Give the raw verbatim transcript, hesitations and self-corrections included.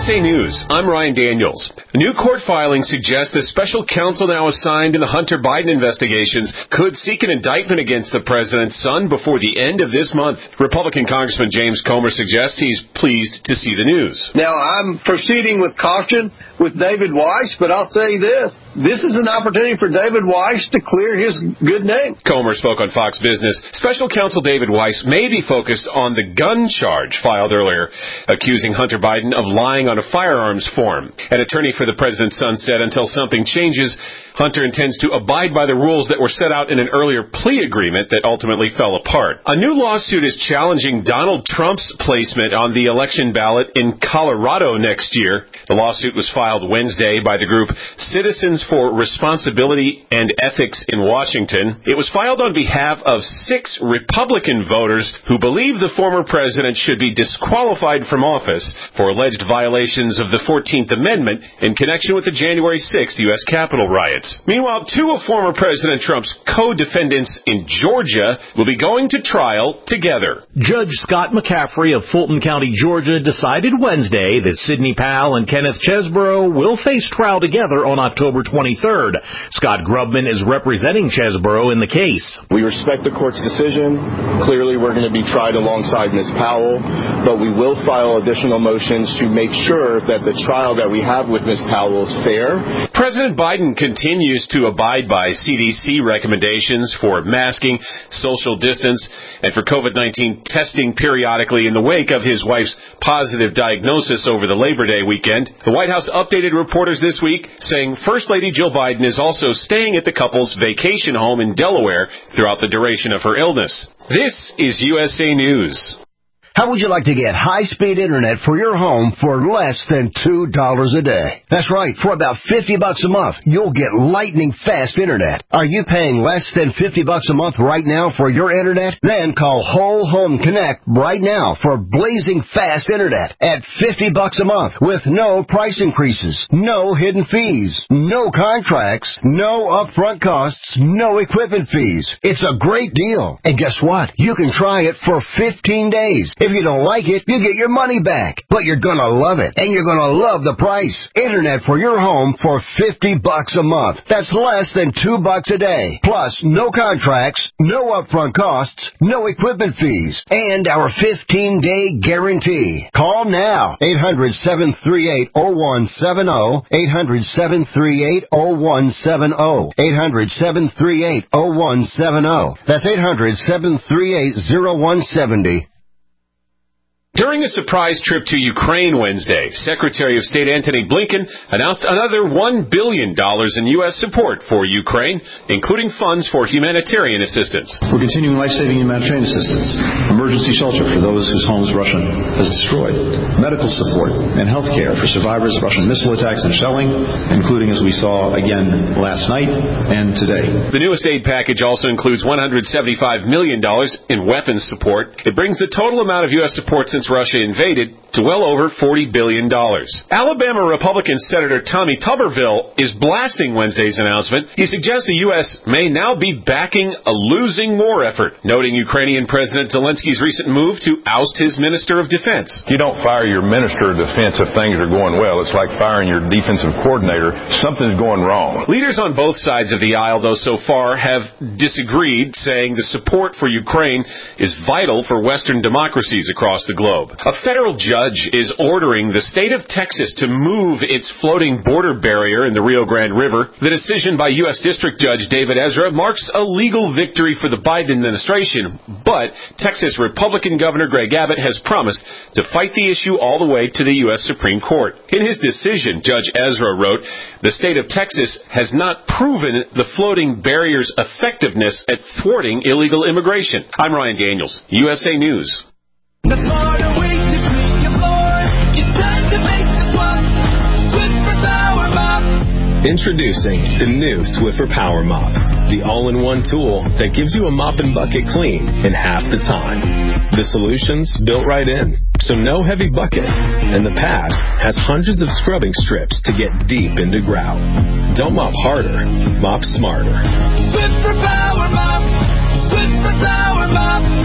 S A News, I'm Ryan Daniels. A new court filing suggests the special counsel now assigned in the Hunter Biden investigations could seek an indictment against the president's son before the end of this month. Republican Congressman James Comer suggests he's pleased to see the news. Now, I'm proceeding with caution with David Weiss, but I'll say this. This is an opportunity for David Weiss to clear his good name. Comer spoke on Fox Business. Special counsel David Weiss may be focused on the gun charge filed earlier, accusing Hunter Biden of lying on a firearms form. An attorney for the president's son said until something changes, Hunter intends to abide by the rules that were set out in an earlier plea agreement that ultimately fell apart. A new lawsuit is challenging Donald Trump's placement on the election ballot in Colorado next year. The lawsuit was filed Wednesday by the group Citizens for Responsibility and Ethics in Washington. It was filed on behalf of six Republican voters who believe the former president should be disqualified from office for alleged violations of the fourteenth Amendment in connection with the January sixth U S Capitol riots. Meanwhile, two of former President Trump's co-defendants in Georgia will be going to trial together. Judge Scott McCaffrey of Fulton County, Georgia, decided Wednesday that Sidney Powell and Kenneth Chesborough will face trial together on October twenty-third. Scott Grubman is representing Chesborough in the case. We respect the court's decision. Clearly, we're going to be tried alongside Miz Powell, but we will file additional motions to make sure that the trial that we have with Miz Powell is fair. President Biden continues to abide by C D C recommendations for masking, social distance, and for COVID nineteen testing periodically in the wake of his wife's positive diagnosis over the Labor Day weekend. The White House updated reporters this week, saying First Lady Jill Biden is also staying at the couple's vacation home in Delaware throughout the duration of her illness. This is U S A News. How would you like to get high-speed internet for your home for less than two dollars a day? That's right. For about fifty bucks a month, you'll get lightning-fast internet. Are you paying less than fifty bucks a month right now for your internet? Then call Whole Home Connect right now for blazing fast internet at fifty bucks a month with no price increases, no hidden fees, no contracts, no upfront costs, no equipment fees. It's a great deal. And guess what? You can try it for fifteen days. If you don't like it, you get your money back. But you're going to love it, and you're going to love the price. Internet for your home for fifty bucks a month. That's less than two bucks a day. Plus, no contracts, no upfront costs, no equipment fees, and our fifteen-day guarantee. Call now. eight hundred, seven three eight, zero one seven zero. eight hundred, seven three eight, zero one seven zero. eight hundred, seven three eight, zero one seven zero. That's eight hundred, seven three eight, zero one seven zero. During a surprise trip to Ukraine Wednesday, Secretary of State Antony Blinken announced another one billion dollars in U S support for Ukraine, including funds for humanitarian assistance. We're continuing life-saving humanitarian assistance, emergency shelter for those whose homes Russia has destroyed, medical support, and health care for survivors of Russian missile attacks and shelling, including, as we saw again last night and today. The newest aid package also includes one hundred seventy-five million dollars in weapons support. It brings the total amount of U S support since Russia invaded to well over forty billion dollars. Alabama Republican Senator Tommy Tuberville is blasting Wednesday's announcement. He suggests the U S may now be backing a losing war effort, noting Ukrainian President Zelensky's recent move to oust his Minister of Defense. You don't fire your Minister of Defense if things are going well. It's like firing your defensive coordinator. Something's going wrong. Leaders on both sides of the aisle, though, so far have disagreed, saying the support for Ukraine is vital for Western democracies across the globe. A federal judge is ordering the state of Texas to move its floating border barrier in the Rio Grande River. The decision by U S District Judge David Ezra marks a legal victory for the Biden administration, but Texas Republican Governor Greg Abbott has promised to fight the issue all the way to the U S Supreme Court. In his decision, Judge Ezra wrote, "The state of Texas has not proven the floating barrier's effectiveness at thwarting illegal immigration." I'm Ryan Daniels, U S A News. The smarter way to clean your floor. It's time to make the swap. Swiffer Power Mop. Introducing the new Swiffer Power Mop, the all-in-one tool that gives you a mop and bucket clean in half the time. The solution's built right in, so no heavy bucket, and the pad has hundreds of scrubbing strips to get deep into grout. Don't mop harder, mop smarter. Swiffer Power Mop. Swiffer Power Mop.